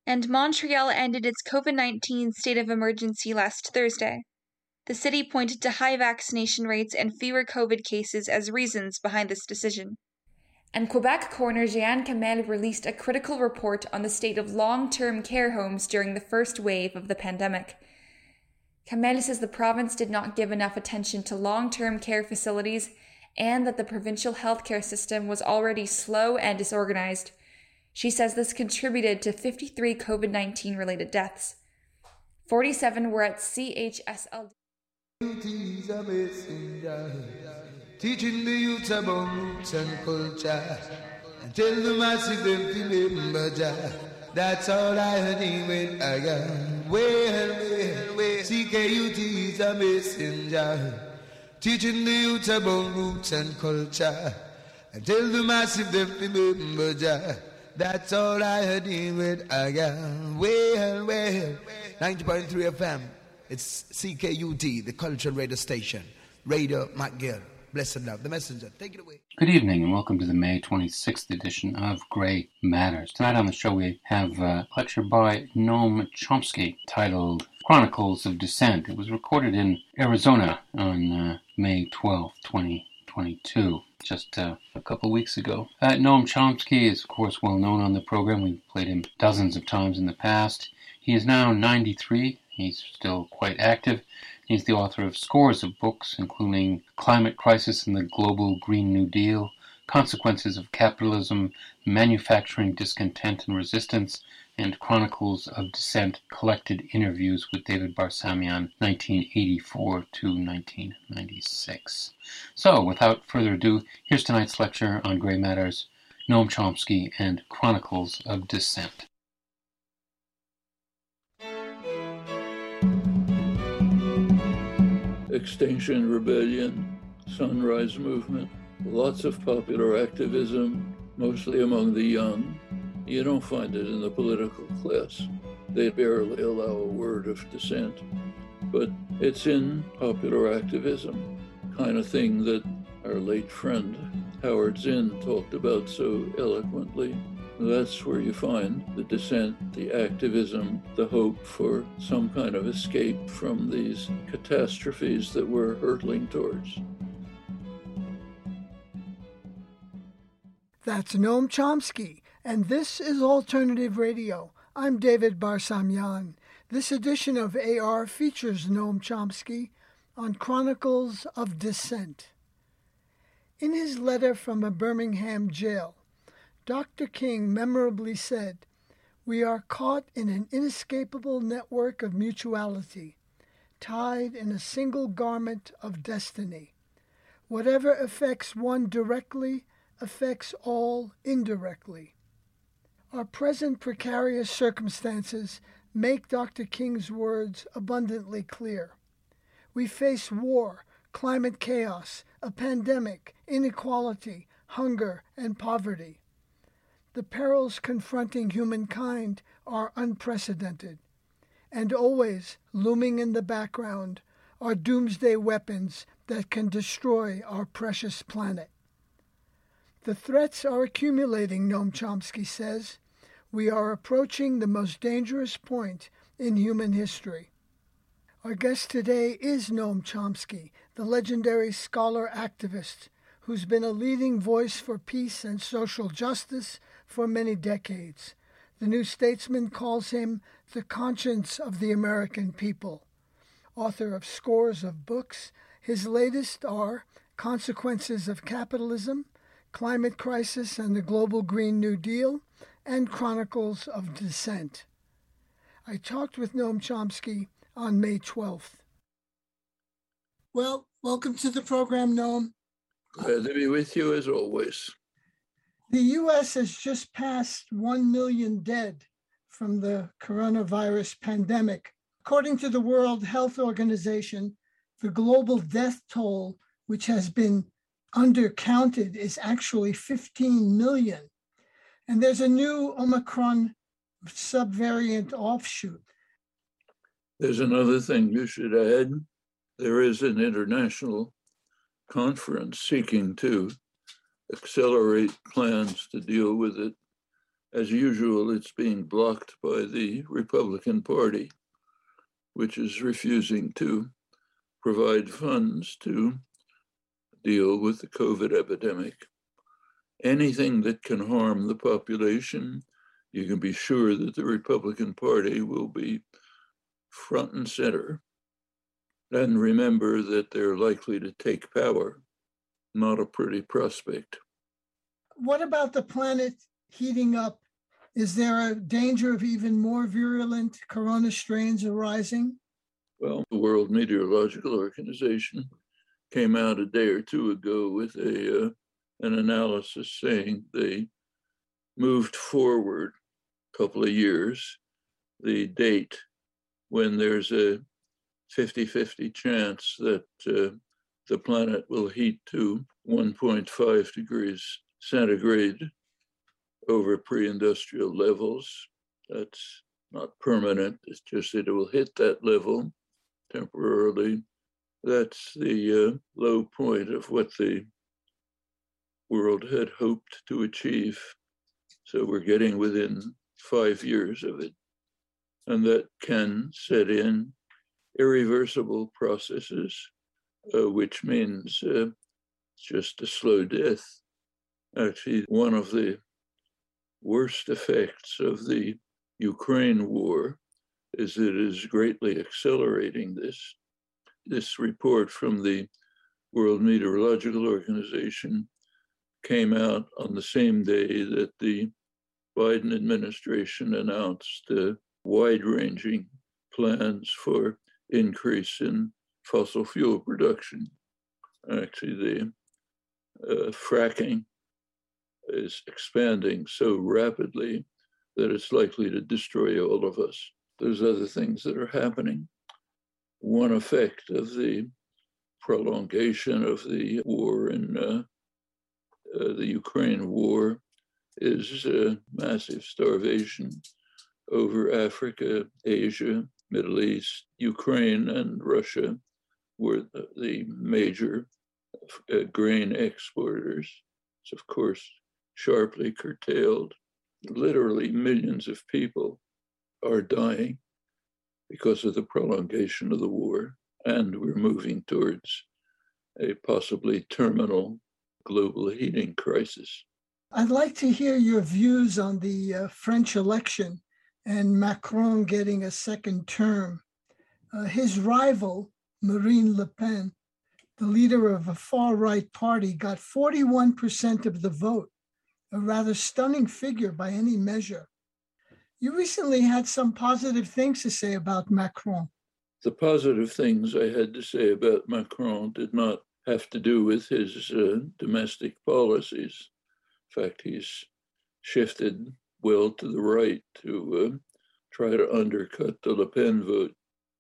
and Montreal ended its COVID-19 state of emergency last Thursday. The city pointed to high vaccination rates and fewer COVID cases as reasons behind this decision. And Quebec coroner Jeanne Kamel released a critical report on the state of long-term care homes during the first wave of the pandemic. Kamel says the province did not give enough attention to long-term care facilities and that the provincial healthcare system was already slow and disorganized. She says this contributed to 53 COVID-19 related deaths. 47 were at CHSLD. Teaching the youth about roots and culture, and tell the masses them to remember Jah. That's all I heard with I got. Well, CKUT is a messenger. Teaching the youth about roots and culture, and tell the masses them to remember Jah. That's all I heard with I got. Well, 90.3 FM. It's CKUT, the cultural radio station. Radio McGill. Blessed love, the messenger. Take it away. Good evening and welcome to the May 26th edition of Grey Matters. Tonight on the show we have a lecture by Noam Chomsky titled Chronicles of Dissent. It was recorded in Arizona on May 12, 2022, just a couple weeks ago. Noam Chomsky is, of course, well known on the program. We've played him dozens of times in the past. He is now 93. He's still quite active. He's the author of scores of books, including Climate Crisis and the Global Green New Deal, Consequences of Capitalism, Manufacturing Discontent and Resistance, and Chronicles of Dissent, Collected Interviews with David Barsamian, 1984 to 1996. So, without further ado, here's tonight's lecture on Grey Matters, Noam Chomsky and Chronicles of Dissent. Extinction Rebellion, Sunrise Movement, lots of popular activism, mostly among the young. You don't find it in the political class. They barely allow a word of dissent. But it's in popular activism, kind of thing that our late friend Howard Zinn talked about so eloquently. That's where you find the dissent, the activism, the hope for some kind of escape from these catastrophes that we're hurtling towards. That's Noam Chomsky, and this is Alternative Radio. I'm David Barsamian. This edition of AR features Noam Chomsky on Chronicles of Dissent. In his letter from a Birmingham jail, Dr. King memorably said, "We are caught in an inescapable network of mutuality, tied in a single garment of destiny. Whatever affects one directly affects all indirectly." Our present precarious circumstances make Dr. King's words abundantly clear. We face war, climate chaos, a pandemic, inequality, hunger, and poverty. The perils confronting humankind are unprecedented, and always looming in the background are doomsday weapons that can destroy our precious planet. The threats are accumulating, Noam Chomsky says. We are approaching the most dangerous point in human history. Our guest today is Noam Chomsky, the legendary scholar-activist who's been a leading voice for peace and social justice for many decades. The New Statesman calls him the conscience of the American people. Author of scores of books, his latest are Consequences of Capitalism, Climate Crisis and the Global Green New Deal, and Chronicles of Dissent. I talked with Noam Chomsky on May 12th. Well, welcome to the program, Noam. Glad to be with you as always. The U.S. has just passed 1 million dead from the coronavirus pandemic. According to the World Health Organization, the global death toll, which has been undercounted, is actually 15 million. And there's a new Omicron subvariant offshoot. There's another thing you should add. There is an international conference seeking to accelerate plans to deal with it As usual, it's being blocked by the Republican Party, which is refusing to provide funds to deal with the COVID epidemic. Anything that can harm the population, you can be sure that the Republican Party will be front and center. And remember that they're likely to take power. Not a pretty prospect. What about the planet heating up? Is there a danger of even more virulent corona strains arising? Well, the World Meteorological Organization came out a day or two ago with an analysis saying they moved forward a couple of years the date when there's a 50-50 chance that the planet will heat to 1.5 degrees centigrade over pre-industrial levels. That's not permanent, it's just that it will hit that level temporarily. That's the low point of what the world had hoped to achieve. So we're getting within 5 years of it. And that can set in irreversible processes, which means just a slow death. Actually, one of the worst effects of the Ukraine war is that it is greatly accelerating this. This report from the World Meteorological Organization came out on the same day that the Biden administration announced wide-ranging plans for increase in fossil fuel production. Actually, the fracking is expanding so rapidly that it's likely to destroy all of us. There's other things that are happening. One effect of the prolongation of the war in the Ukraine war is massive starvation over Africa, Asia, Middle East. Ukraine and Russia were the major grain exporters. It's, of course, sharply curtailed. Literally millions of people are dying because of the prolongation of the war, and we're moving towards a possibly terminal global heating crisis. I'd like to hear your views on the French election and Macron getting a second term. His rival, Marine Le Pen, the leader of a far-right party, got 41% of the vote, a rather stunning figure by any measure. You recently had some positive things to say about Macron. The positive things I had to say about Macron did not have to do with his domestic policies. In fact, he's shifted well to the right to try to undercut the Le Pen vote.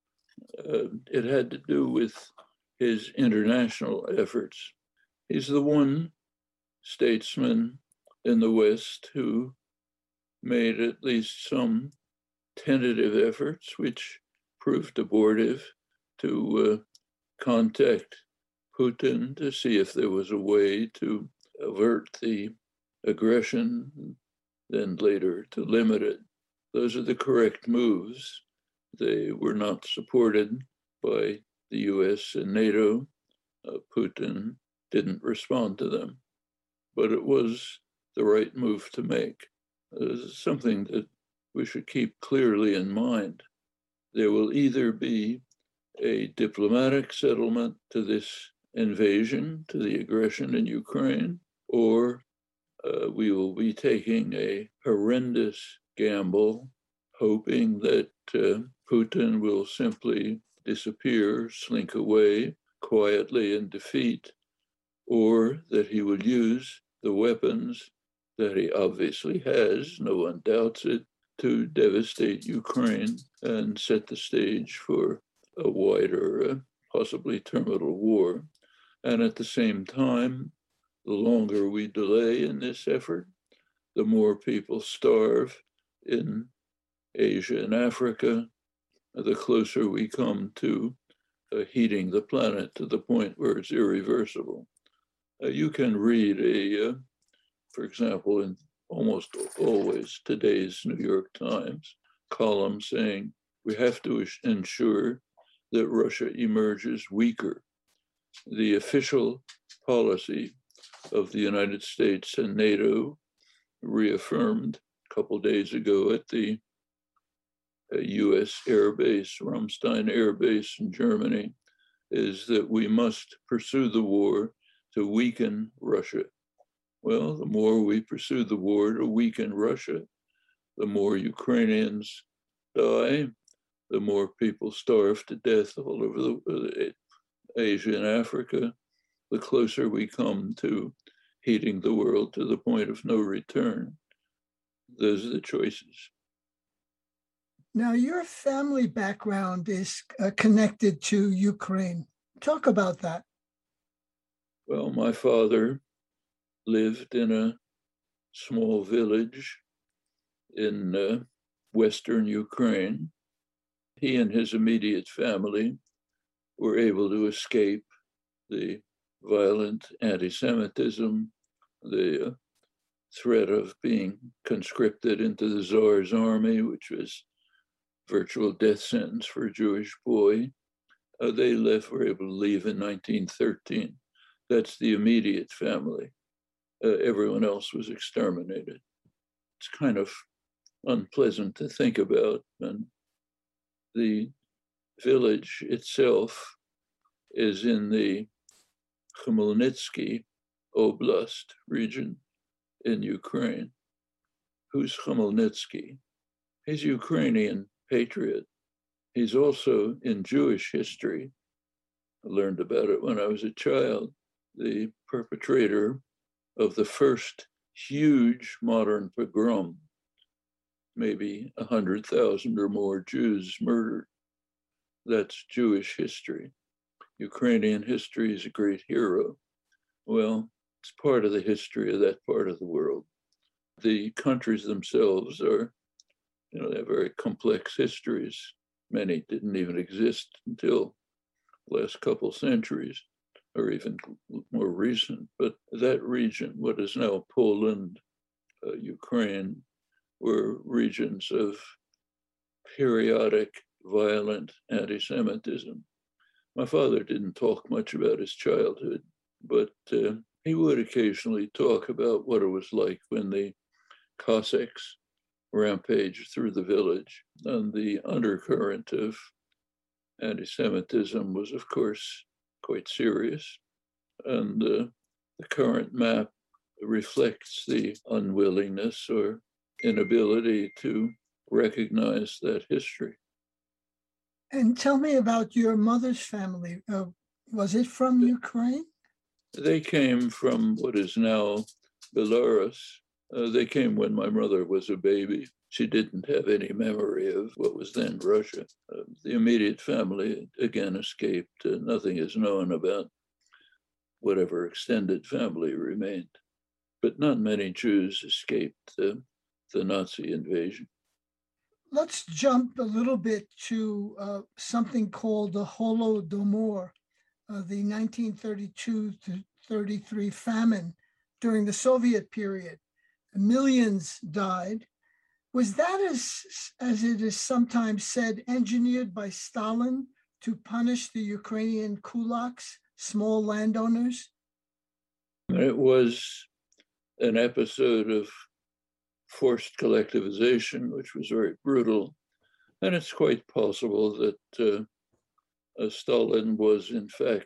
It had to do with his international efforts. He's the one statesman in the West who made at least some tentative efforts, which proved abortive, to contact Putin to see if there was a way to avert the aggression, then later to limit it. Those are the correct moves. They were not supported by the US and NATO. Putin didn't respond to them, but it was the right move to make. This is something that we should keep clearly in mind. There will either be a diplomatic settlement to this invasion, to the aggression in Ukraine, or we will be taking a horrendous gamble, hoping that Putin will simply disappear, slink away quietly in defeat, or that he will use the weapons that he obviously has, no one doubts it, to devastate Ukraine and set the stage for a wider, possibly terminal war. And at the same time, the longer we delay in this effort, the more people starve in Asia and Africa, the closer we come to heating the planet to the point where it's irreversible. You can read for example, in almost always today's New York Times column saying we have to ensure that Russia emerges weaker. The official policy of the United States and NATO, reaffirmed a couple days ago at the U.S. Air Base, Ramstein Air Base in Germany, is that we must pursue the war to weaken Russia. Well, the more we pursue the war to weaken Russia, the more Ukrainians die, the more people starve to death all over Asia and Africa, the closer we come to heating the world to the point of no return. Those are the choices. Now, your family background is connected to Ukraine. Talk about that. Well, my father lived in a small village in Western Ukraine. He and his immediate family were able to escape the violent anti-Semitism, the threat of being conscripted into the Tsar's army, which was virtual death sentence for a Jewish boy. They were able to leave in 1913. That's the immediate family. Everyone else was exterminated. It's kind of unpleasant to think about. And the village itself is in the Khmelnytsky Oblast region in Ukraine. Who's Khmelnytsky? He's a Ukrainian patriot. He's also in Jewish history. I learned about it when I was a child. The perpetrator of the first huge modern pogrom, maybe 100,000 or more Jews murdered. That's Jewish history. Ukrainian history is a great hero. Well, it's part of the history of that part of the world. The countries themselves are, they have very complex histories. Many didn't even exist until the last couple centuries, or even more recent. But that region, what is now Poland, Ukraine, were regions of periodic violent anti-Semitism. My father didn't talk much about his childhood, but he would occasionally talk about what it was like when the Cossacks rampaged through the village. And the undercurrent of anti-Semitism was, of course, quite serious. And the current map reflects the unwillingness or inability to recognize that history. And tell me about your mother's family. Was it from Ukraine? They came from what is now Belarus. They came when my mother was a baby. She didn't have any memory of what was then Russia. The immediate family, again, escaped. Nothing is known about whatever extended family remained. But not many Jews escaped the Nazi invasion. Let's jump a little bit to something called the Holodomor, the 1932 to 33 famine during the Soviet period. Millions died. Was that, as it is sometimes said, engineered by Stalin to punish the Ukrainian kulaks, small landowners? It was an episode of forced collectivization, which was very brutal. And it's quite possible that Stalin was, in fact,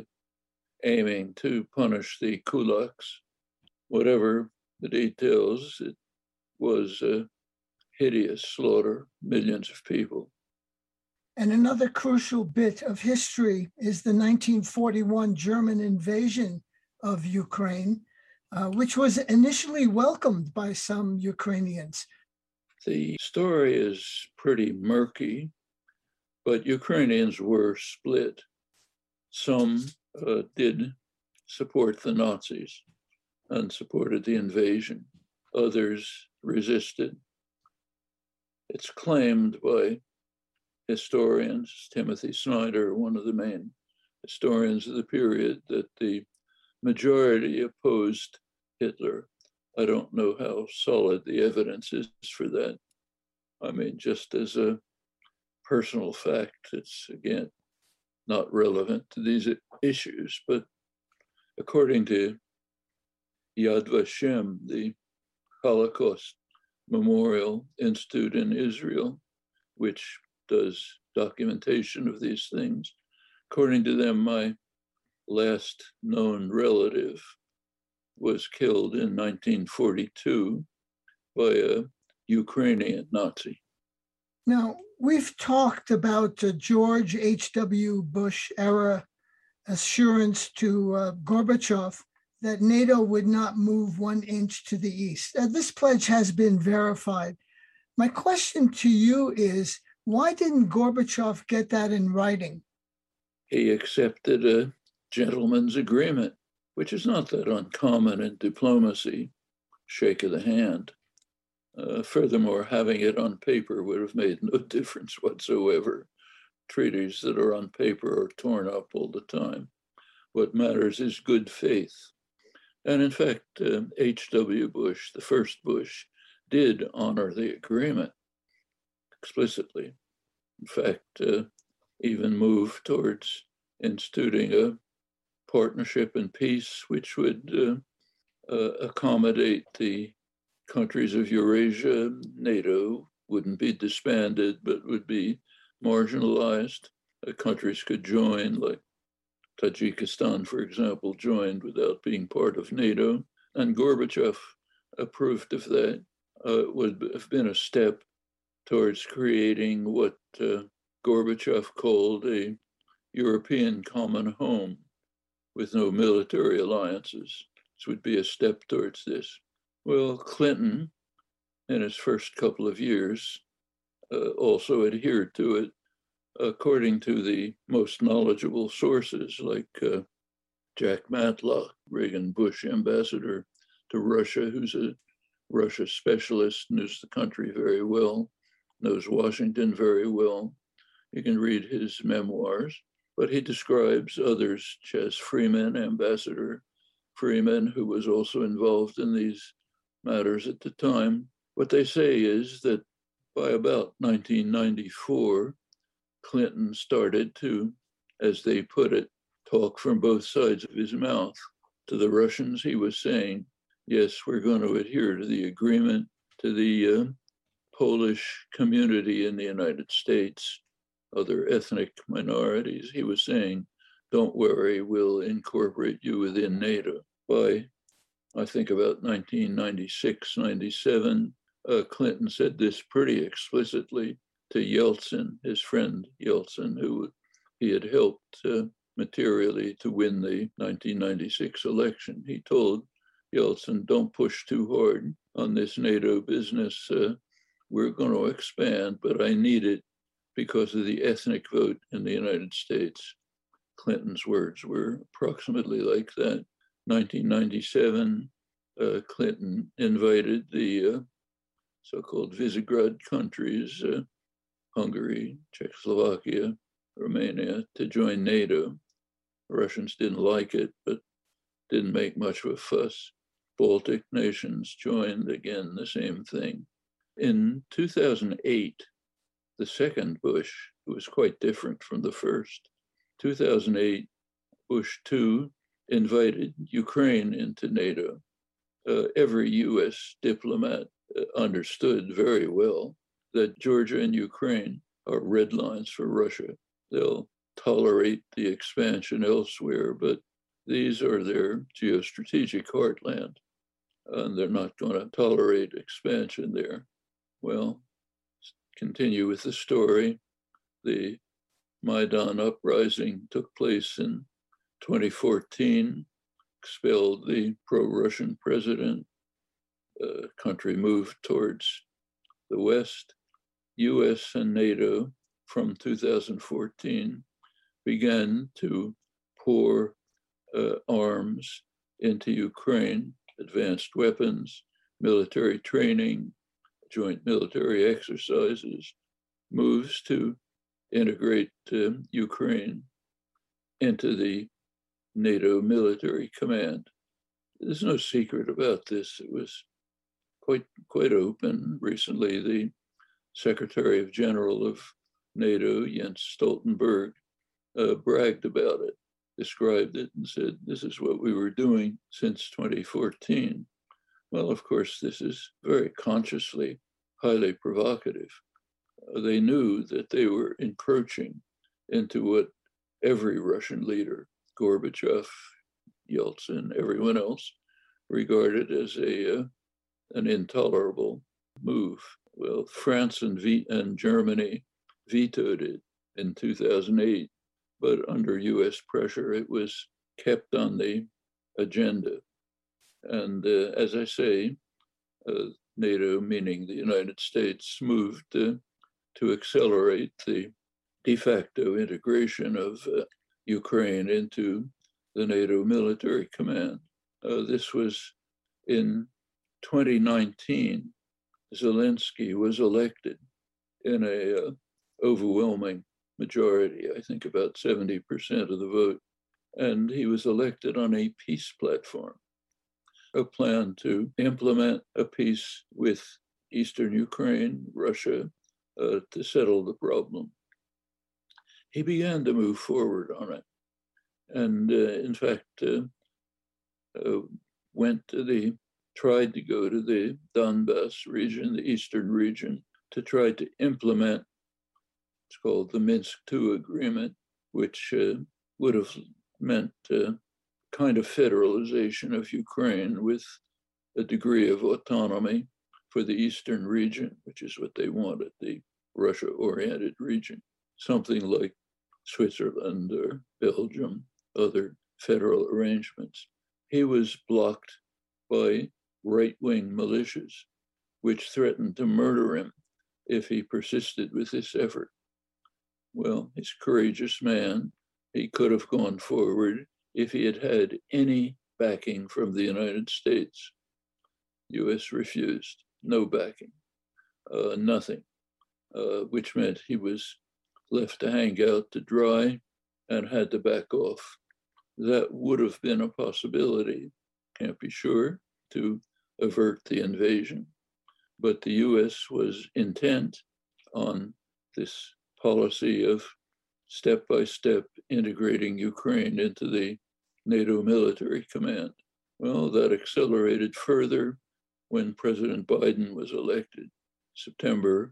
aiming to punish the kulaks. Whatever the details, it was a hideous slaughter, millions of people. And another crucial bit of history is the 1941 German invasion of Ukraine, which was initially welcomed by some Ukrainians. The story is pretty murky, but Ukrainians were split. Some did support the Nazis and supported the invasion. Others resisted. It's claimed by historians, Timothy Snyder, one of the main historians of the period, that the majority opposed Hitler I don't know how solid the evidence is for that. I mean, just as a personal fact, it's, again, not relevant to these issues, but according to Yad Vashem, the Holocaust Memorial Institute in Israel, which does documentation of these things, according to them, my last known relative was killed in 1942 by a Ukrainian Nazi. Now, we've talked about George H.W. Bush era assurance to Gorbachev that NATO would not move 1 inch to the east. This pledge has been verified. My question to you is, why didn't Gorbachev get that in writing? He accepted a gentleman's agreement, which is not that uncommon in diplomacy, shake of the hand. Furthermore, having it on paper would have made no difference whatsoever. Treaties that are on paper are torn up all the time. What matters is good faith. And in fact, H.W. Bush, the first Bush, did honor the agreement explicitly. In fact, even moved towards instituting a partnership in peace, which would accommodate the countries of Eurasia. NATO wouldn't be disbanded, but would be marginalized. Countries could join, like Tajikistan, for example, joined without being part of NATO. And Gorbachev approved of that. Would have been a step towards creating what Gorbachev called a European common home with no military alliances. This would be a step towards this. Well, Clinton, in his first couple of years, also adhered to it, according to the most knowledgeable sources, like Jack Matlock, Reagan-Bush ambassador to Russia, who's a Russia specialist, knows the country very well, knows Washington very well. You can read his memoirs, but he describes others, Chas Freeman, Ambassador Freeman, who was also involved in these matters at the time. What they say is that by about 1994, Clinton started to, as they put it, talk from both sides of his mouth. To the Russians, he was saying, yes, we're going to adhere to the agreement. To the Polish community in the United States, other ethnic minorities, he was saying, don't worry, we'll incorporate you within NATO. By, I think, about 1996, 97, Clinton said this pretty explicitly to Yeltsin, his friend Yeltsin, who he had helped materially to win the 1996 election. He told Yeltsin, don't push too hard on this NATO business. We're going to expand, but I need it because of the ethnic vote in the United States. Clinton's words were approximately like that. 1997, Clinton invited the so-called Visegrad countries, Hungary, Czechoslovakia, Romania, to join NATO. The Russians didn't like it, but didn't make much of a fuss. Baltic nations joined, again, the same thing. In 2008, the second Bush, who was quite different from the first, 2008, Bush II invited Ukraine into NATO. Every US diplomat understood very well that Georgia and Ukraine are red lines for Russia. They'll tolerate the expansion elsewhere, but these are their geostrategic heartland, and they're not going to tolerate expansion there. Well, continue with the story. The Maidan uprising took place in 2014, expelled the pro-Russian president. The country moved towards the West. US and NATO from 2014 began to pour arms into Ukraine, advanced weapons, military training, joint military exercises, moves to integrate Ukraine into the NATO military command. There's no secret about this. It was quite open. Recently, the Secretary of General of NATO, Jens Stoltenberg, bragged about it, described it, and said, this is what we were doing since 2014. Well, of course, this is very consciously highly provocative. They knew that they were encroaching into what every Russian leader, Gorbachev, Yeltsin, everyone else, regarded as an intolerable move. Well, France and Germany vetoed it in 2008, but under US pressure, it was kept on the agenda. And as I say, NATO, meaning the United States, moved to accelerate the de facto integration of Ukraine into the NATO military command. This was in 2019. Zelensky was elected in a overwhelming majority, I think about 70% of the vote, and he was elected on a peace platform, a plan to implement a peace with Eastern Ukraine, Russia, to settle the problem. He began to move forward on it, and in fact, tried to go to the Donbass region, the eastern region, to try to implement, it's called the Minsk II agreement, which would have meant kind of federalization of Ukraine with a degree of autonomy for the eastern region, which is what they wanted, the Russia-oriented region, something like Switzerland or Belgium, other federal arrangements. He was blocked by right-wing militias, which threatened to murder him if he persisted with this effort. Well, he's a courageous man. He could have gone forward if he had had any backing from the United States. US refused, no backing, nothing, which meant he was left to hang out to dry and had to back off. That would have been a possibility, can't be sure, to avert the invasion. But the US was intent on this policy of step-by-step integrating Ukraine into the NATO military command. Well, that accelerated further when President Biden was elected. September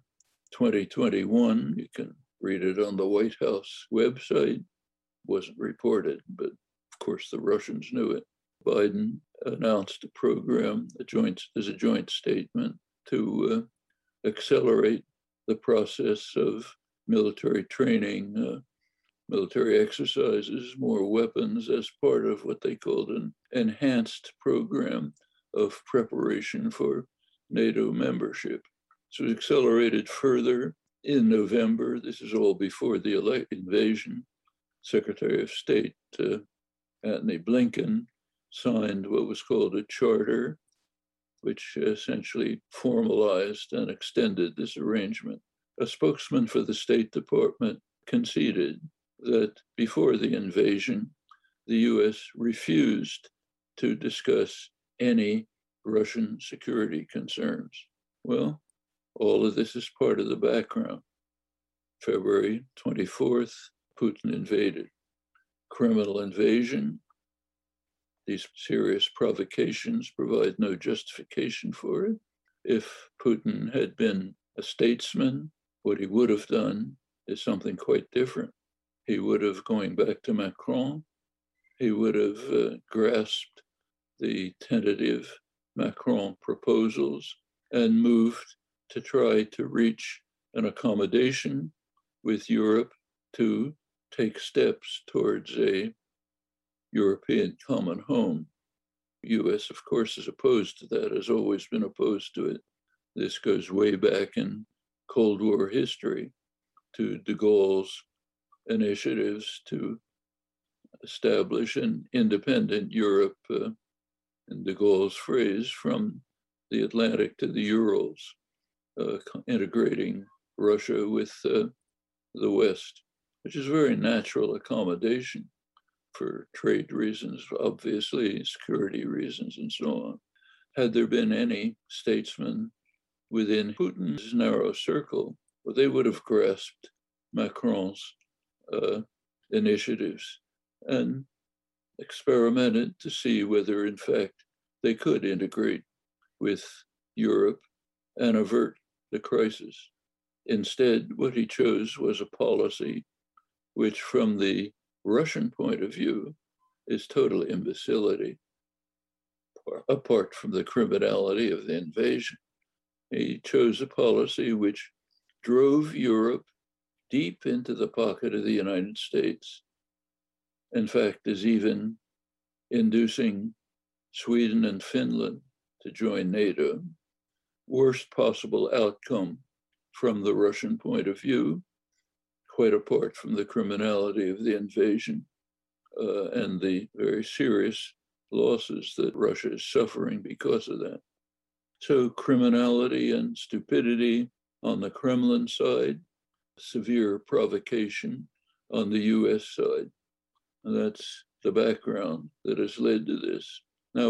2021, you can read it on the White House website, wasn't reported, but of course the Russians knew it. Biden announced a program, as a joint statement, to accelerate the process of military training, military exercises, more weapons as part of what they called an enhanced program of preparation for NATO membership. So it was accelerated further in November. This is all before the invasion. Secretary of State Antony Blinken signed what was called a charter, which essentially formalized and extended this arrangement. A spokesman for the State Department conceded that before the invasion, the US refused to discuss any Russian security concerns. Well, all of this is part of the background. February 24th, Putin invaded. Criminal invasion. These serious provocations provide no justification for it. If Putin had been a statesman, what he would have done is something quite different. He would have, going back to Macron, he would have grasped the tentative Macron proposals and moved to try to reach an accommodation with Europe to take steps towards a European common home. US, of course, is opposed to that, has always been opposed to it. This goes way back in Cold War history to de Gaulle's initiatives to establish an independent Europe, in de Gaulle's phrase, from the Atlantic to the Urals, integrating Russia with the West, which is a very natural accommodation for trade reasons, obviously, security reasons, and so on. Had there been any statesman within Putin's narrow circle, well, they would have grasped Macron's initiatives and experimented to see whether, in fact, they could integrate with Europe and avert the crisis. Instead, what he chose was a policy which, from the Russian point of view, is total imbecility, apart from the criminality of the invasion. He chose a policy which drove Europe deep into the pocket of the United States. In fact, is even inducing Sweden and Finland to join NATO. Worst possible outcome from the Russian point of view, quite apart from the criminality of the invasion and the very serious losses that Russia is suffering because of that. So criminality and stupidity on the Kremlin side, severe provocation on the US side. And that's the background that has led to this. Now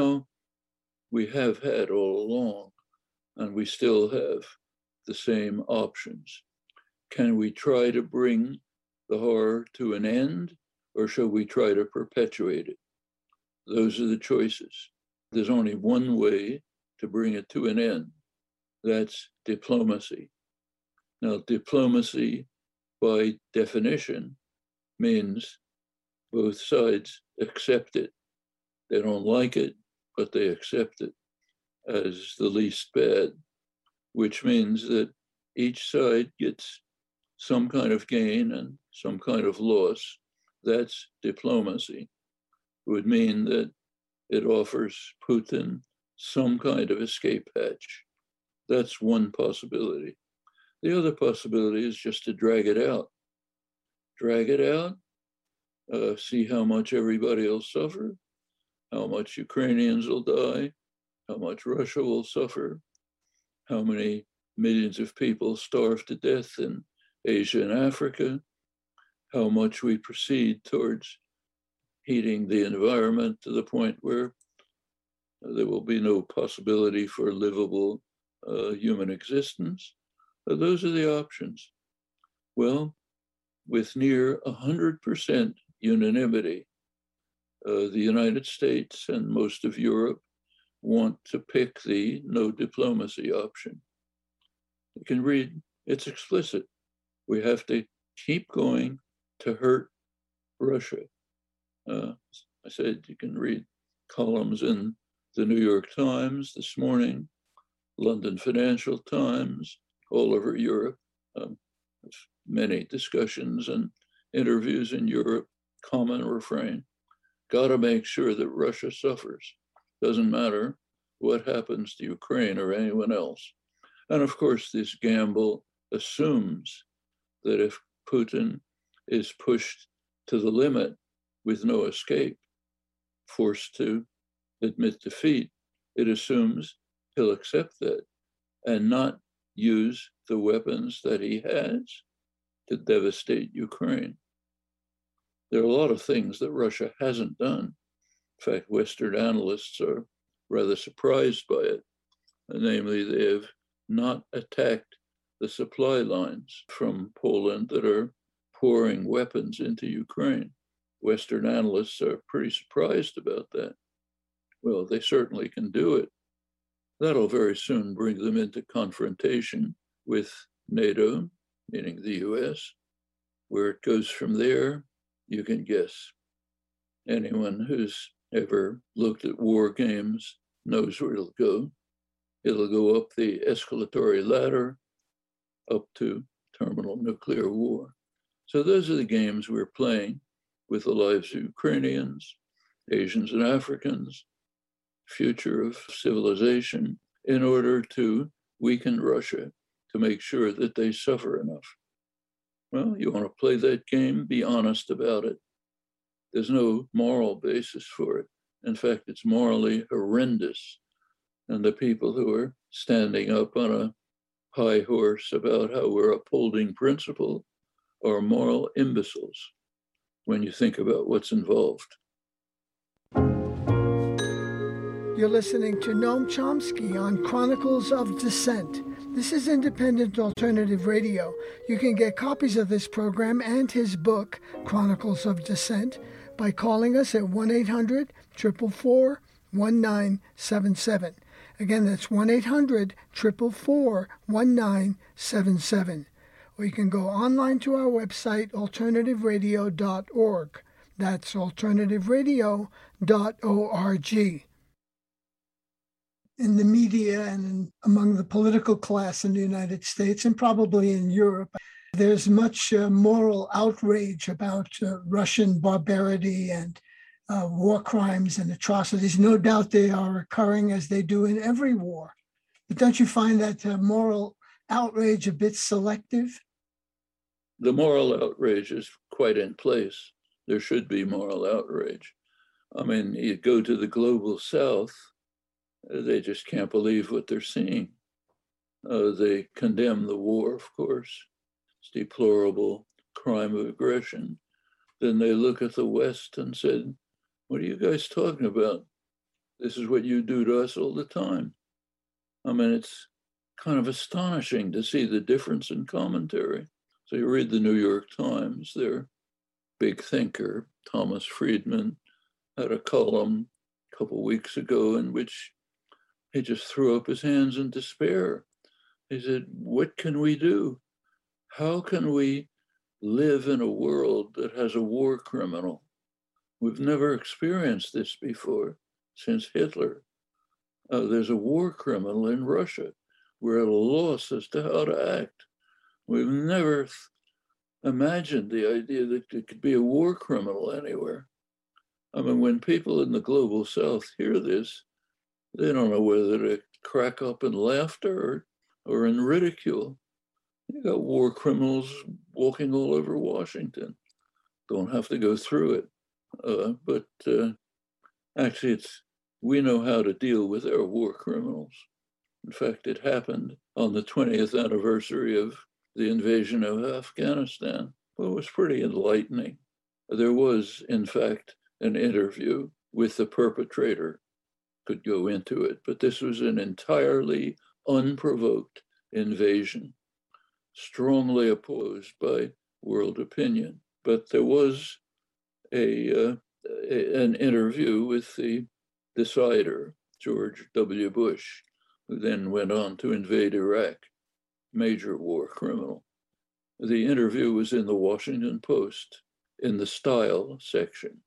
we have had all along, and we still have the same options. Can we try to bring the horror to an end, or shall we try to perpetuate it? Those are the choices. There's only one way to bring it to an end. That's diplomacy. Now, diplomacy, by definition, means both sides accept it. They don't like it, but they accept it as the least bad, which means that each side gets some kind of gain and some kind of loss. That's diplomacy. It would mean that it offers Putin some kind of escape hatch. That's one possibility. The other possibility is just to drag it out. Drag it out, see how much everybody will suffer, how much Ukrainians will die, how much Russia will suffer, how many millions of people starve to death in Asia and Africa, how much we proceed towards heating the environment to the point where there will be no possibility for livable human existence. Those are the options. Well, with near 100% unanimity, the United States and most of Europe want to pick the no diplomacy option. You can read, it's explicit. We have to keep going to hurt Russia. I said you can read columns in the New York Times this morning, London Financial Times, all over Europe. Many discussions and interviews in Europe, common refrain. Got to make sure that Russia suffers. Doesn't matter what happens to Ukraine or anyone else. And of course, this gamble assumes that if Putin is pushed to the limit with no escape, forced to admit defeat, it assumes he'll accept that and not use the weapons that he has to devastate Ukraine. There are a lot of things that Russia hasn't done. In fact, Western analysts are rather surprised by it. Namely, they have not attacked the supply lines from Poland that are pouring weapons into Ukraine. Western analysts are pretty surprised about that. Well, they certainly can do it. That'll very soon bring them into confrontation with NATO, meaning the US. Where it goes from there, you can guess. Anyone who's ever looked at war games knows where it'll go. It'll go up the escalatory ladder up to terminal nuclear war. So those are the games we're playing with the lives of Ukrainians, Asians and Africans, future of civilization, in order to weaken Russia, to make sure that they suffer enough. Well, you want to play that game? Be honest about it. There's no moral basis for it. In fact, it's morally horrendous. And the people who are standing up on a high horse about how we're upholding principle are moral imbeciles. when you think about what's involved. You're listening to Noam Chomsky on Chronicles of Dissent. This is independent alternative radio. You can get copies of this program and his book, Chronicles of Dissent, by calling us at 1-800-444-1977. Again, that's 1-800-444-1977. Or you can go online to our website, alternativeradio.org. That's alternativeradio.org. In the media and among the political class in the United States and probably in Europe, there's much moral outrage about Russian barbarity and war crimes and atrocities. No doubt they are occurring as they do in every war. But don't you find that moral outrage a bit selective? The moral outrage is quite in place. There should be moral outrage. I mean, you go to the global south, they just can't believe what they're seeing. They condemn the war, of course. It's deplorable crime of aggression. Then they look at the West and said, what are you guys talking about? This is what you do to us all the time. I mean, it's kind of astonishing to see the difference in commentary. So you read the New York Times, their big thinker, Thomas Friedman, had a column a couple weeks ago in which he just threw up his hands in despair. He said, what can we do? How can we live in a world that has a war criminal? We've never experienced this before since Hitler. There's a war criminal in Russia. We're at a loss as to how to act. We've never imagined the idea that there could be a war criminal anywhere. I mean, when people in the global south hear this, they don't know whether to crack up in laughter or in ridicule. You got war criminals walking all over Washington. Don't have to go through it. But actually, we know how to deal with our war criminals. In fact, it happened on the 20th anniversary of the invasion of Afghanistan. Well, it was pretty enlightening. There was, in fact, an interview with the perpetrator. Could go into it, but this was an entirely unprovoked invasion, strongly opposed by world opinion. But there was an interview with the decider, George W. Bush, who then went on to invade Iraq, major war criminal. The interview was in the Washington Post in the style section.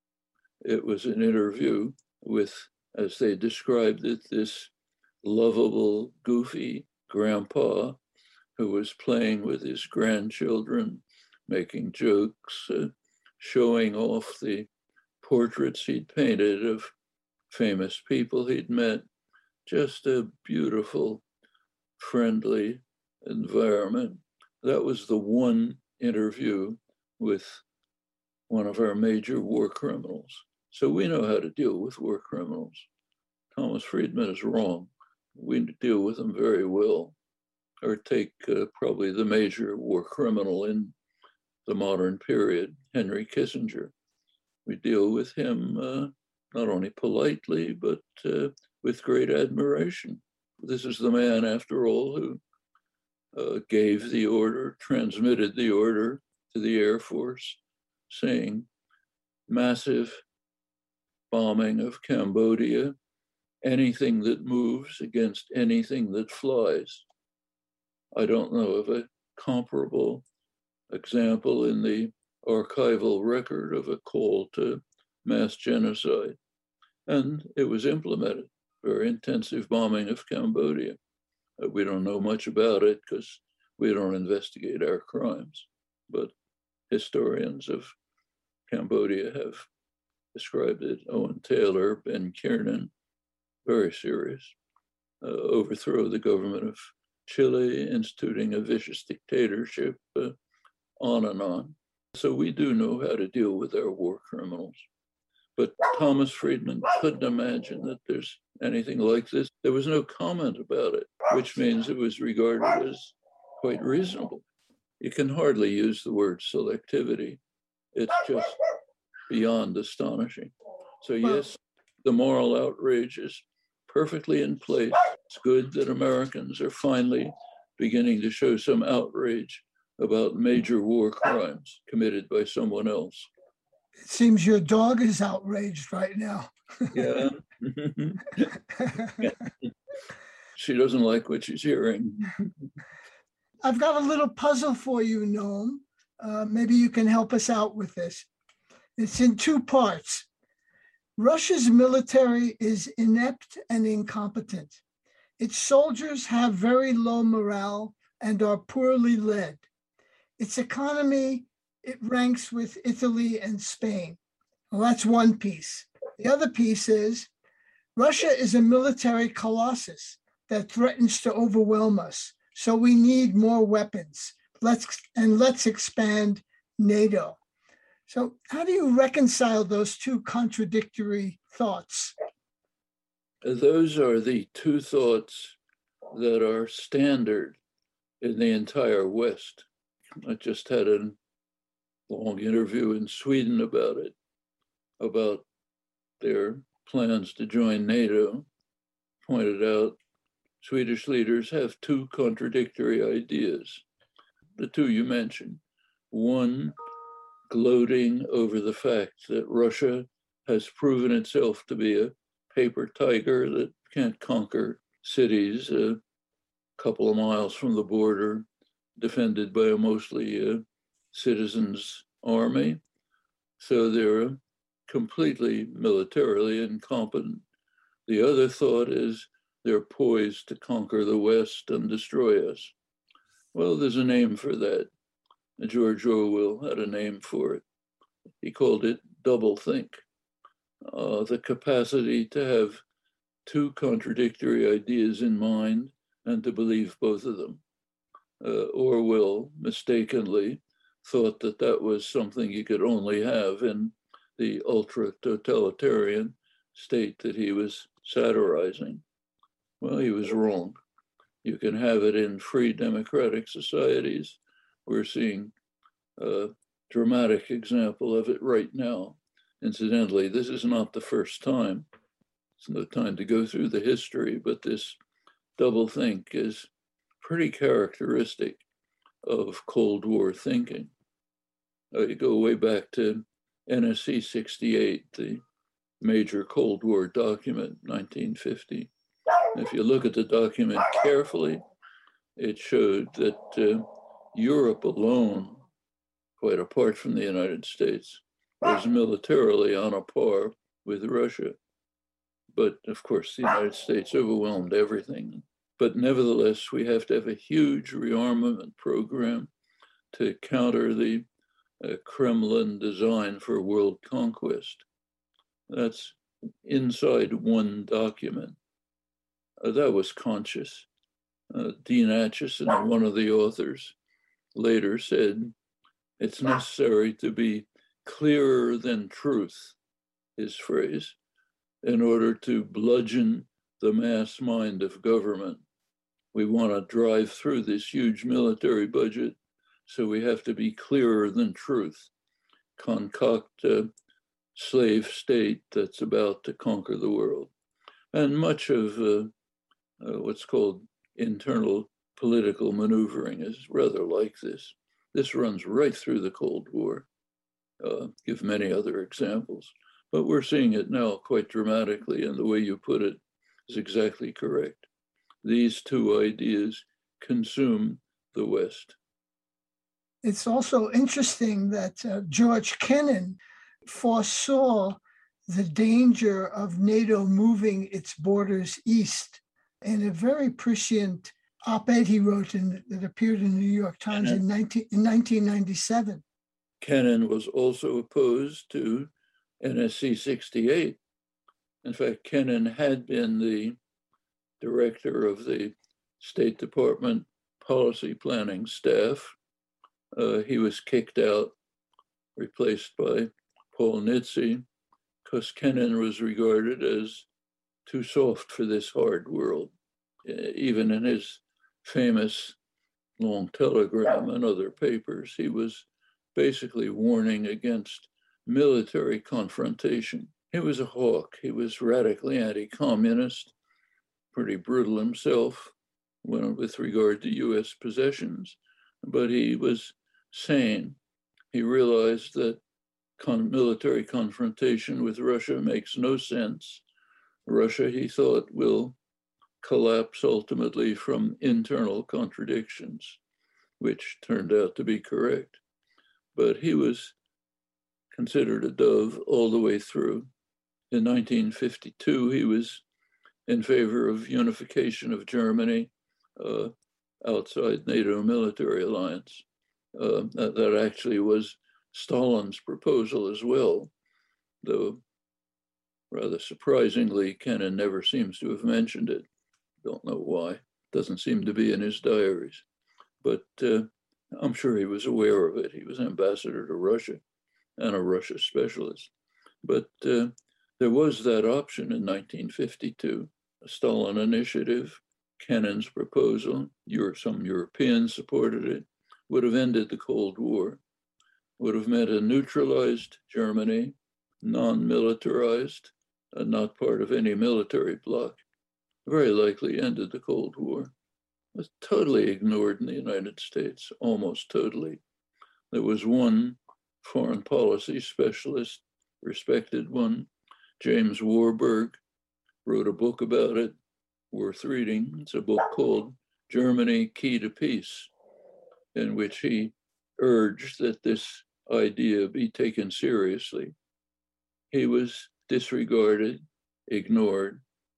It was an interview with, as they described it, this lovable, goofy grandpa who was playing with his grandchildren, making jokes, showing off the portraits he'd painted of famous people he'd met. Just a beautiful, friendly environment. That was the one interview with one of our major war criminals. So we know how to deal with war criminals. Thomas Friedman is wrong. We deal with them very well. Or take probably the major war criminal in the modern period, Henry Kissinger. We deal with him not only politely, but with great admiration. This is the man, after all, who gave the order, transmitted the order to the Air Force, saying massive bombing of Cambodia, anything that moves against anything that flies. I don't know of a comparable example in the archival record of a call to mass genocide. And it was implemented, very intensive bombing of Cambodia. We don't know much about it because we don't investigate our crimes, but historians of Cambodia have described it. Owen Taylor, Ben Kiernan, very serious. Overthrow the government of Chile, instituting a vicious dictatorship, on and on. So we do know how to deal with our war criminals. But Thomas Friedman couldn't imagine that there's anything like this. There was no comment about it, which means it was regarded as quite reasonable. You can hardly use the word selectivity It's just beyond astonishing. So yes, the moral outrage is perfectly in place. It's good that Americans are finally beginning to show some outrage about major war crimes committed by someone else. It seems your dog is outraged right now. Yeah. She doesn't like what she's hearing. I've got a little puzzle for you, Noam. Maybe you can help us out with this. It's in two parts. Russia's military is inept and incompetent. Its soldiers have very low morale and are poorly led. Its economy, it ranks with Italy and Spain. Well, that's one piece. The other piece is Russia is a military colossus that threatens to overwhelm us. So we need more weapons. Let's expand NATO. So how do you reconcile those two contradictory thoughts? Those are the two thoughts that are standard in the entire West. I just had a long interview in Sweden about it, about their plans to join NATO. Pointed out Swedish leaders have two contradictory ideas. The two you mentioned. One, gloating over the fact that Russia has proven itself to be a paper tiger that can't conquer cities a couple of miles from the border, defended by a mostly citizens' army. So they're completely militarily incompetent. The other thought is they're poised to conquer the West and destroy us. Well, there's a name for that. George Orwell had a name for it. He called it doublethink. The capacity to have two contradictory ideas in mind and to believe both of them. Orwell mistakenly thought that that was something you could only have in the ultra-totalitarian state that he was satirizing. Well, he was wrong. You can have it in free democratic societies. We're seeing a dramatic example of it right now. Incidentally, this is not the first time. It's no time to go through the history, but this doublethink is pretty characteristic of Cold War thinking. You go way back to NSC 68, the major Cold War document, 1950. If you look at the document carefully, it showed that Europe alone, quite apart from the United States, was militarily on a par with Russia. But of course, the United States overwhelmed everything. But nevertheless, we have to have a huge rearmament program to counter the Kremlin design for world conquest. That's inside one document. That was conscious. Dean Acheson, one of the authors, later said, it's necessary to be clearer than truth, his phrase, in order to bludgeon the mass mind of government. We want to drive through this huge military budget, so we have to be clearer than truth, concoct a slave state that's about to conquer the world. And much of what's called internal political maneuvering is rather like this. This runs right through the Cold War. Give many other examples, but we're seeing it now quite dramatically, and the way you put it is exactly correct. These two ideas consume the West. It's also interesting that George Kennan foresaw the danger of NATO moving its borders east in a very prescient op-ed he wrote that appeared in the New York Times in 1997. Kennan was also opposed to NSC 68. In fact, Kennan had been the director of the State Department policy planning staff. He was kicked out, replaced by Paul Nitze, because Kennan was regarded as too soft for this hard world. Even in his famous long telegram and other papers, he was basically warning against military confrontation. He was a hawk. He was radically anti-communist, pretty brutal himself with regard to U.S. possessions, but he was sane. He realized that military confrontation with Russia makes no sense. Russia, he thought, will collapse ultimately from internal contradictions, which turned out to be correct. But he was considered a dove all the way through. In 1952, he was in favor of unification of Germany outside NATO military alliance. That actually was Stalin's proposal as well, though rather surprisingly, Kennan never seems to have mentioned it. Don't know why. Doesn't seem to be in his diaries. But I'm sure he was aware of it. He was ambassador to Russia and a Russia specialist. But there was that option in 1952, a Stalin initiative, Kennan's proposal, some Europeans supported it, would have ended the Cold War, would have meant a neutralized Germany, non-militarized, not part of any military bloc, very likely ended the Cold War. It was totally ignored in the United States, almost totally. There was one foreign policy specialist, respected one, James Warburg, wrote a book about it, worth reading. It's a book called Germany, Key to Peace, in which he urged that this idea be taken seriously. He was disregarded, ignored.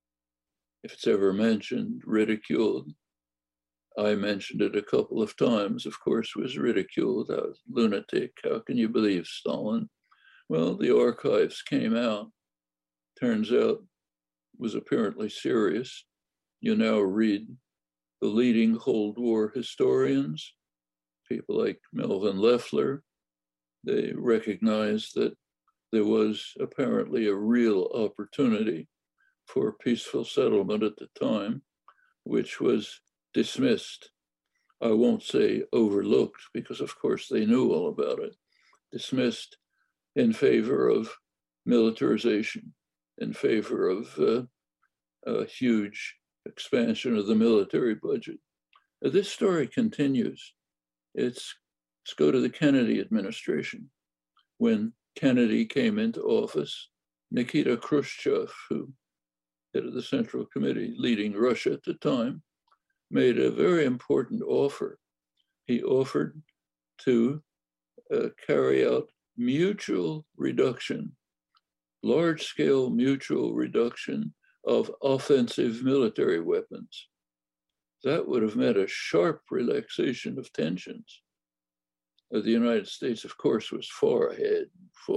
If it's ever mentioned, ridiculed. I mentioned it a couple of times, of course, was ridiculed. I was lunatic. How can you believe Stalin? Well, the archives came out. Turns out was apparently serious. You now read the leading Cold War historians, people like Melvin Leffler. They recognize that there was apparently a real opportunity for peaceful settlement at the time, which was dismissed. I won't say overlooked, because of course they knew all about it. Dismissed in favor of militarization, in favor of a huge expansion of the military budget. This story continues. Let's go to the Kennedy administration. When Kennedy came into office, Nikita Khrushchev, who head of the Central Committee leading Russia at the time, made a very important offer. He offered to carry out mutual reduction, large-scale mutual reduction of offensive military weapons. That would have meant a sharp relaxation of tensions. The United States, of course, was far ahead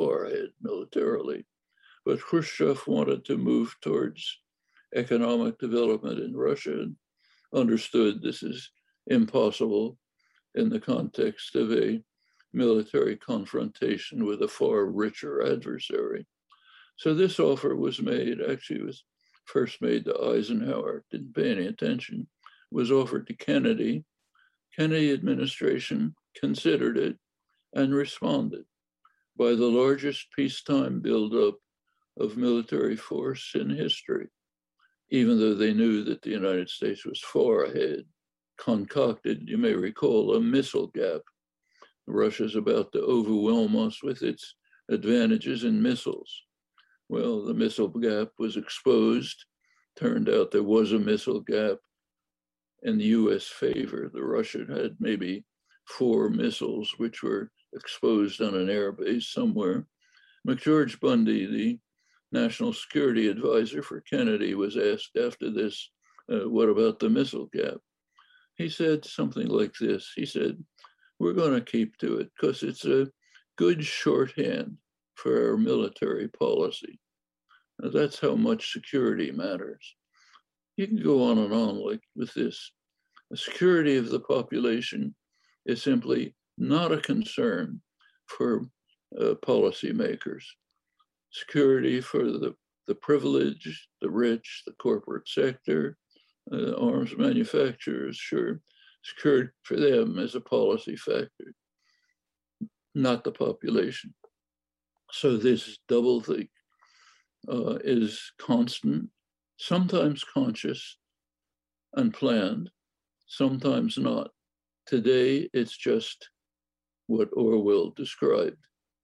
militarily, but Khrushchev wanted to move towards economic development in Russia and understood this is impossible in the context of a military confrontation with a far richer adversary. So this offer was made, actually it was first made to Eisenhower, didn't pay any attention, was offered to Kennedy. Kennedy administration considered it and responded by the largest peacetime buildup of military force in history, even though they knew that the United States was far ahead, concocted, you may recall, a missile gap. Russia's about to overwhelm us with its advantages in missiles. Well, the missile gap was exposed. Turned out there was a missile gap in the US favor. The Russian had maybe 4 missiles which were exposed on an air base somewhere. McGeorge Bundy, the national security advisor for Kennedy, was asked after this, what about the missile gap? He said something like this. He said, we're going to keep to it because it's a good shorthand for our military policy. Now, that's how much security matters. You can go on and on like with this. The security of the population is simply not a concern for policymakers. Security for the privileged, the rich, the corporate sector, arms manufacturers, sure. Security for them is a policy factor. not the population. So this doublethink is constant, sometimes conscious and planned, sometimes not. Today, it's just what Orwell described,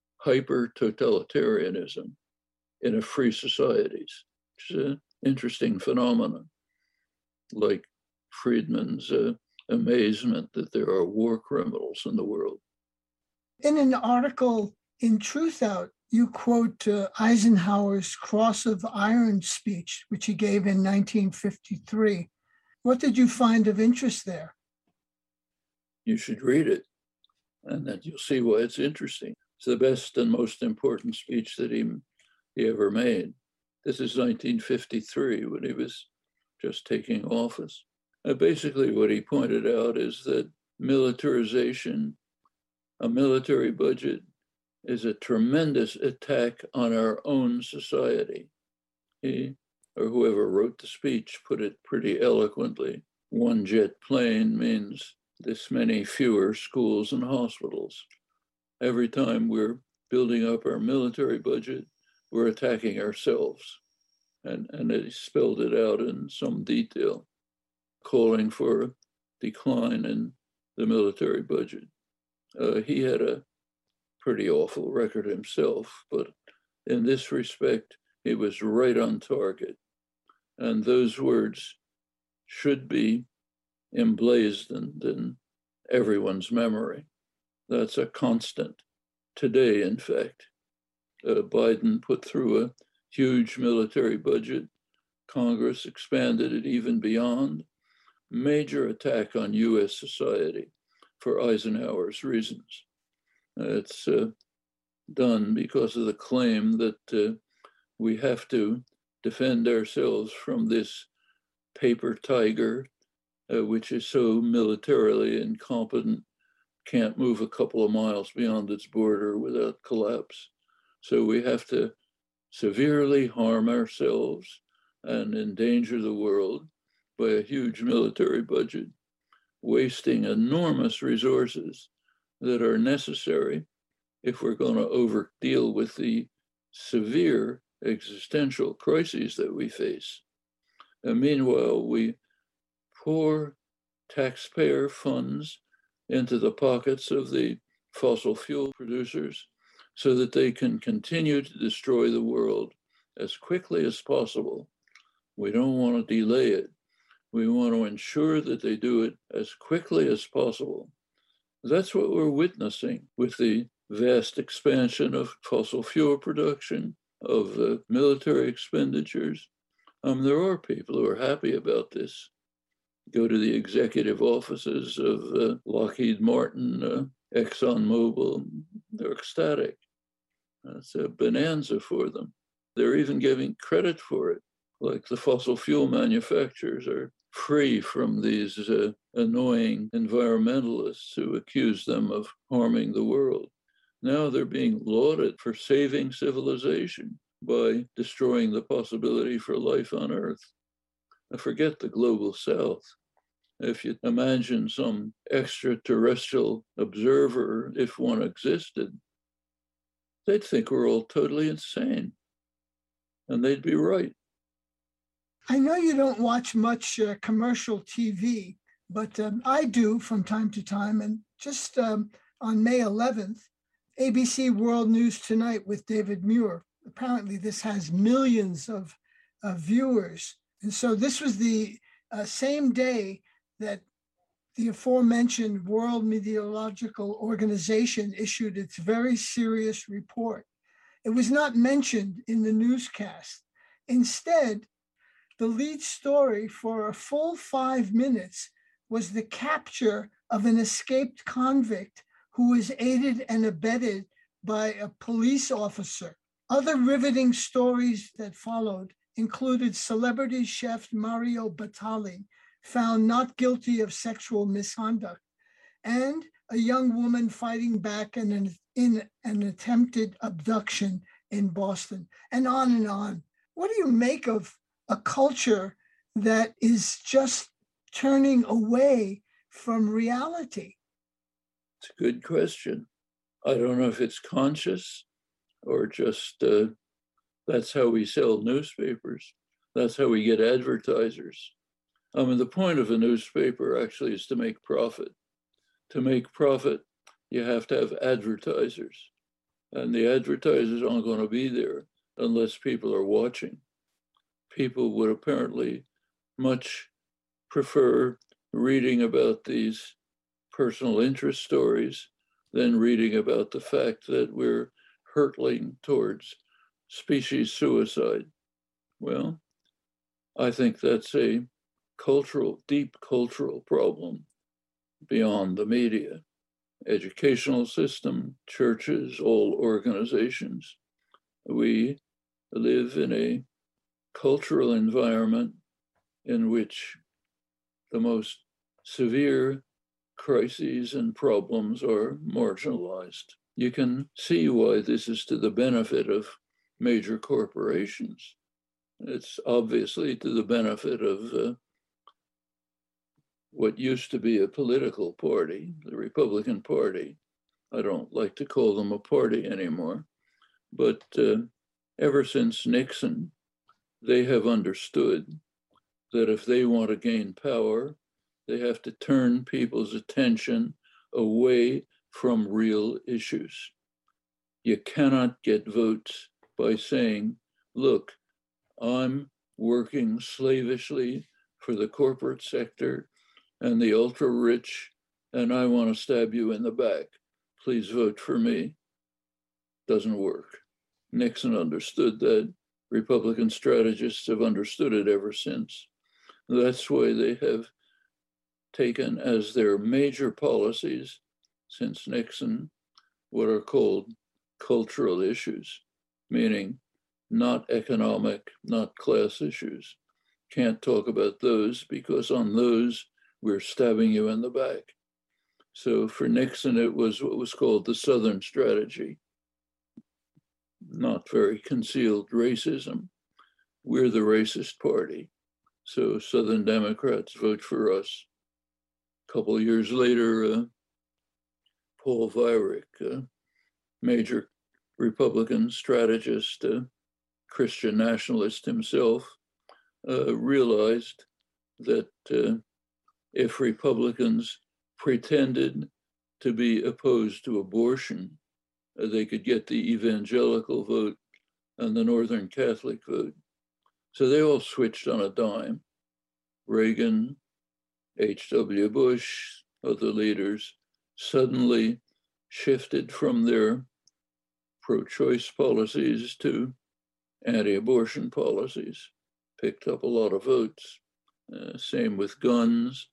hyper-totalitarianism in a free societies, which is an interesting phenomenon, like Friedman's amazement that there are war criminals in the world. In an article in Truthout, you quote Eisenhower's Cross of Iron speech, which he gave in 1953. What did you find of interest there? You should read it, and then you'll see why it's interesting. It's the best and most important speech that he ever made. This is 1953, when he was just taking office. Basically, what he pointed out is that militarization, a military budget, is a tremendous attack on our own society. He, or whoever wrote the speech, put it pretty eloquently. One jet plane means this many fewer schools and hospitals. Every time we're building up our military budget, we're attacking ourselves. And he spelled it out in some detail, calling for a decline in the military budget. He had a pretty awful record himself, but in this respect, he was right on target. And those words should be emblazoned in everyone's memory. That's a constant. Today, in fact, Biden put through a huge military budget. Congress expanded it even beyond. Major attack on US society for Eisenhower's reasons. It's done because of the claim that we have to defend ourselves from this paper tiger, which is so militarily incompetent, can't move a couple of miles beyond its border without collapse. So we have to severely harm ourselves and endanger the world by a huge military budget, wasting enormous resources that are necessary if we're going to deal with the severe existential crises that we face. And meanwhile, we pour taxpayer funds into the pockets of the fossil fuel producers so that they can continue to destroy the world as quickly as possible. We don't want to delay it. We want to ensure that they do it as quickly as possible. That's what we're witnessing with the vast expansion of fossil fuel production, of military expenditures. There are people who are happy about this. Go to the executive offices of Lockheed Martin, ExxonMobil, they're ecstatic. It's a bonanza for them. They're even giving credit for it, like the fossil fuel manufacturers are free from these annoying environmentalists who accuse them of harming the world. Now they're being lauded for saving civilization by destroying the possibility for life on Earth. Now forget the global South. If you imagine some extraterrestrial observer, if one existed, they'd think we're all totally insane. And they'd be right. I know you don't watch much commercial TV, but I do from time to time. And just on May 11th, ABC World News Tonight with David Muir. Apparently, this has millions of viewers. And so this was the same day that the aforementioned World Meteorological Organization issued its very serious report. It was not mentioned in the newscast. Instead, the lead story for a full 5 minutes was the capture of an escaped convict who was aided and abetted by a police officer. Other riveting stories that followed included celebrity chef Mario Batali, found not guilty of sexual misconduct, and a young woman fighting back in an attempted abduction in Boston, and on and on. What do you make of a culture that is just turning away from reality? It's a good question. I don't know if it's conscious or just that's how we sell newspapers. That's how we get advertisers. I mean, the point of a newspaper actually is to make profit. To make profit, you have to have advertisers. And the advertisers aren't going to be there unless people are watching. People would apparently much prefer reading about these personal interest stories than reading about the fact that we're hurtling towards species suicide. Well, I think that's a deep cultural problem beyond the media, educational system, churches, all organizations. We live in a cultural environment in which the most severe crises and problems are marginalized. You can see why this is to the benefit of major corporations. It's obviously to the benefit of what used to be a political party, the Republican Party. I don't like to call them a party anymore, but ever since Nixon, they have understood that if they want to gain power, they have to turn people's attention away from real issues. You cannot get votes by saying, look, I'm working slavishly for the corporate sector and the ultra rich, and I want to stab you in the back. Please vote for me. Doesn't work. Nixon understood that. Republican strategists have understood it ever since. That's why they have taken as their major policies since Nixon what are called cultural issues, meaning not economic, not class issues. Can't talk about those because on those, we're stabbing you in the back. So for Nixon, it was what was called the Southern strategy. Not very concealed racism. We're the racist party. So Southern Democrats vote for us. A couple of years later, Paul Weyrich, major Republican strategist, Christian nationalist himself, realized that if Republicans pretended to be opposed to abortion, they could get the evangelical vote and the Northern Catholic vote. So they all switched on a dime. Reagan, H.W. Bush, other leaders suddenly shifted from their pro-choice policies to anti-abortion policies, picked up a lot of votes. Same with guns.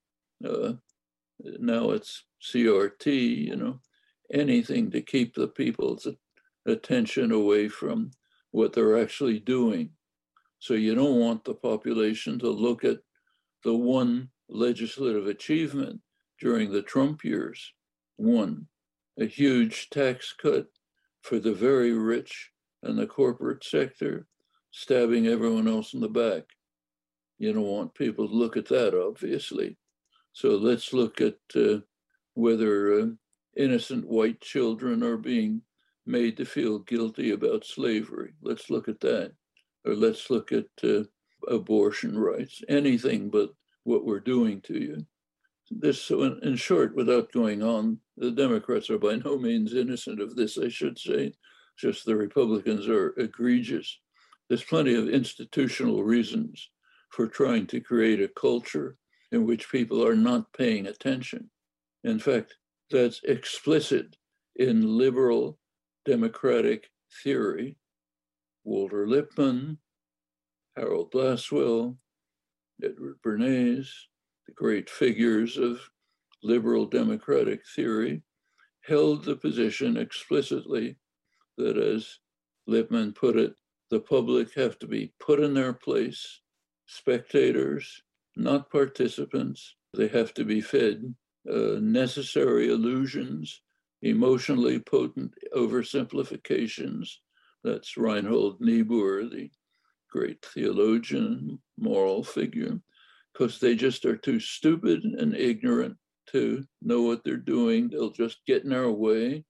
Now it's CRT, anything to keep the people's attention away from what they're actually doing. So you don't want the population to look at the one legislative achievement during the Trump years. One, a huge tax cut for the very rich and the corporate sector, stabbing everyone else in the back. You don't want people to look at that, obviously. So let's look at whether innocent white children are being made to feel guilty about slavery. Let's look at that. Or let's look at abortion rights, anything but what we're doing to you. This, so in short, without going on, the Democrats are by no means innocent of this, I should say. Just the Republicans are egregious. There's plenty of institutional reasons for trying to create a culture in which people are not paying attention. In fact, that's explicit in liberal democratic theory. Walter Lippmann, Harold Lasswell, Edward Bernays, the great figures of liberal democratic theory, held the position explicitly that, as Lippmann put it, the public have to be put in their place, spectators, not participants. They have to be fed necessary illusions, emotionally potent oversimplifications. That's Reinhold Niebuhr, the great theologian, moral figure, because they just are too stupid and ignorant to know what they're doing. They'll just get in our way.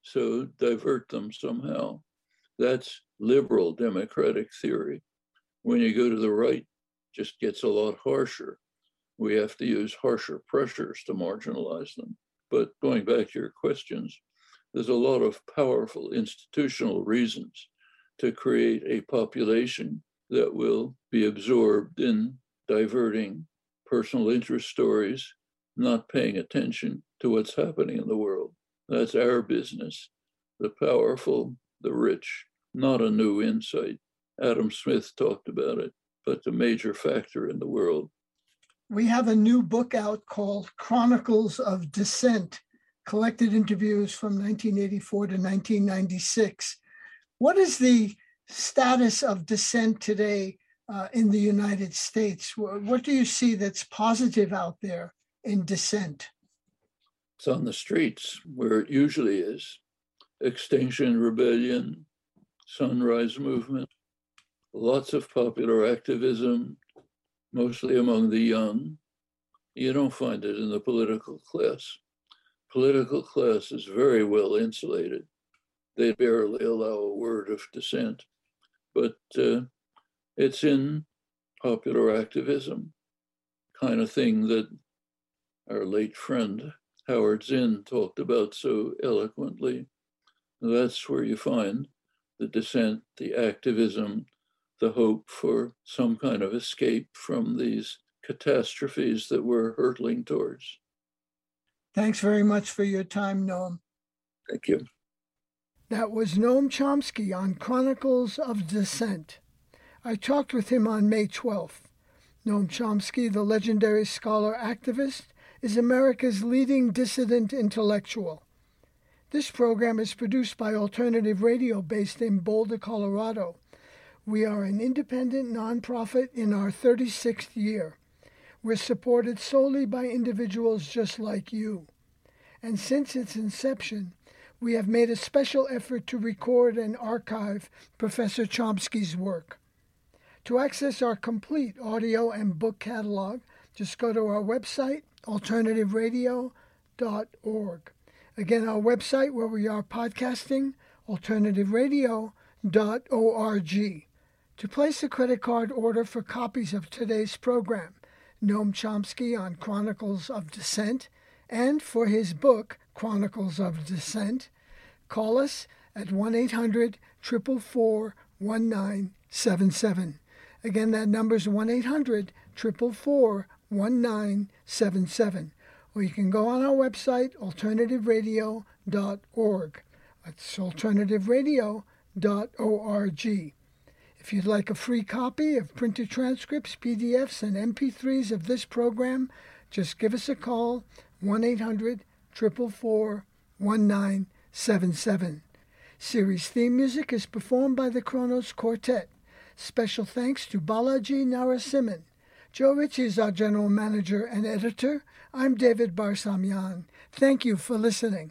so divert them somehow. That's liberal democratic theory. When you go to the right, it just gets a lot harsher. We have to use harsher pressures to marginalize them. But going back to your questions, there's a lot of powerful institutional reasons to create a population that will be absorbed in diverting personal interest stories, not paying attention to what's happening in the world. That's our business. The powerful, the rich, not a new insight. Adam Smith talked about it, but the major factor in the world. We have a new book out called Chronicles of Dissent, collected interviews from 1984 to 1996. What is the status of dissent today in the United States? What do you see that's positive out there in dissent? It's on the streets where it usually is. Extinction Rebellion, Sunrise Movement, lots of popular activism, mostly among the young. You don't find it in the political class. Political class is very well insulated. They barely allow a word of dissent, but it's in popular activism, kind of thing that our late friend Howard Zinn talked about so eloquently. That's where you find the dissent, the activism, the hope for some kind of escape from these catastrophes that we're hurtling towards. Thanks very much for your time, Noam. Thank you. That was Noam Chomsky on Chronicles of Dissent. I talked with him on May 12th. Noam Chomsky, the legendary scholar activist, is America's leading dissident intellectual. This program is produced by Alternative Radio based in Boulder, Colorado. We are an independent nonprofit in our 36th year. We're supported solely by individuals just like you. And since its inception, we have made a special effort to record and archive Professor Chomsky's work. To access our complete audio and book catalog, just go to our website, alternativeradio.org. Again, our website where we are podcasting, alternativeradio.org. To place a credit card order for copies of today's program, Noam Chomsky on Chronicles of Dissent, and for his book, Chronicles of Dissent, call us at 1-800-444-1977. Again, that number is 1-800-444-1977. Or you can go on our website, alternativeradio.org. That's alternativeradio.org. If you'd like a free copy of printed transcripts, PDFs, and MP3s of this program, just give us a call, 1-800-444-1977. Series theme music is performed by the Kronos Quartet. Special thanks to Balaji Narasimhan. Joe Ritchie is our general manager and editor. I'm David Barsamyan. Thank you for listening.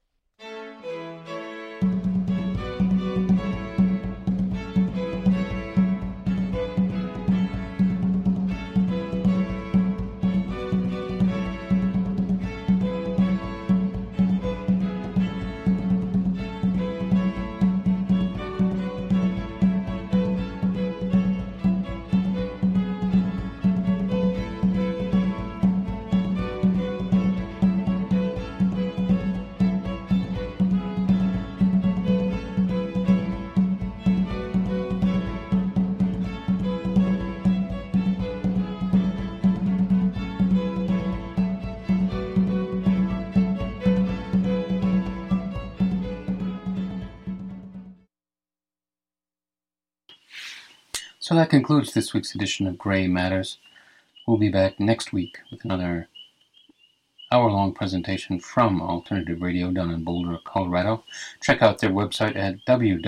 So that concludes this week's edition of Gray Matters. We'll be back next week with another hour-long presentation from Alternative Radio down in Boulder, Colorado. Check out their website at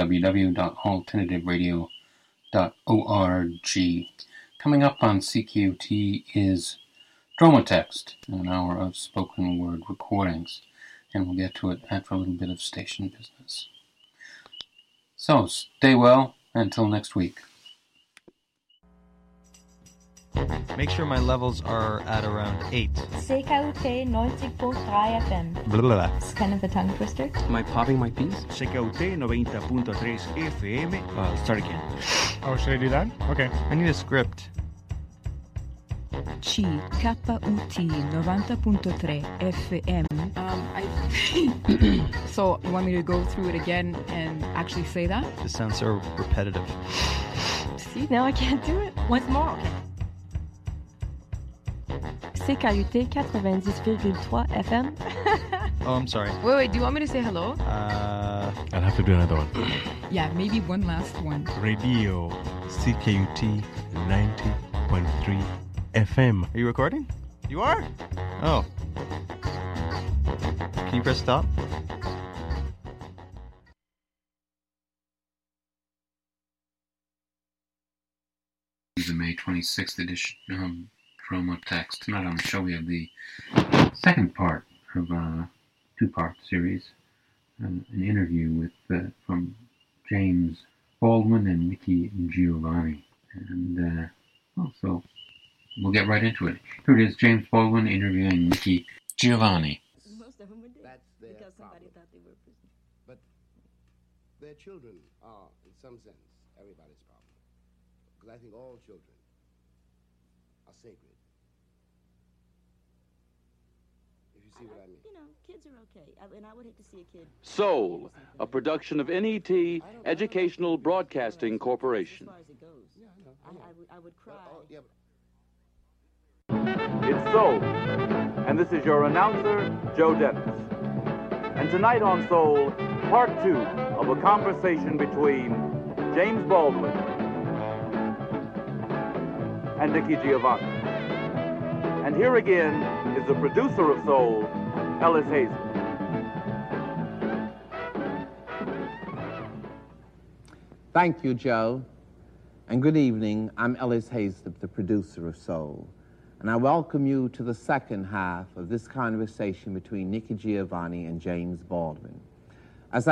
www.alternativeradio.org. Coming up on CQT is Dromotext, an hour of spoken word recordings, and we'll get to it after a little bit of station business. So stay well until next week. Make sure my levels are at around 8. CKUT 90.3 FM. Blah, blah, blah. It's kind of a tongue twister. Am I popping my piece? CKUT 90.3 FM. Start again. Oh, should I do that? Okay. I need a script. CKUT 90.3 FM. So, you want me to go through it again and actually say that? This sounds so repetitive. See, now I can't do it. Once more, okay. CKUT 90.3 FM. Oh, I'm sorry. Wait, do you want me to say hello? I'll have to do another one. Yeah, maybe one last one. Radio CKUT 90.3 FM. Are you recording? You are? Oh. Can you press stop? The May 26th edition of Promo Text. Tonight on the show we have the second part of a two-part series, an interview with from James Baldwin and Nikki Giovanni. And so we'll get right into it. Here it is, James Baldwin interviewing Nikki Giovanni. Most of them would do. That's their because somebody thought they were prisoners. But their children are, in some sense, everybody's problem. Because I think all children are sacred. If you see what I mean. You know, kids are okay. And I would hate to see a kid. Soul, a production of NET Educational Broadcasting Corporation. As far as it goes. Yeah, I would cry. It's Soul, and this is your announcer, Joe Dennis. And tonight on Soul, part 2 of a conversation between James Baldwin and Nikki Giovanni. And here again is the producer of Soul, Ellis Hazen. Thank you, Joe. And good evening. I'm Ellis Hazen, the producer of Soul. And I welcome you to the second half of this conversation between Nikki Giovanni and James Baldwin.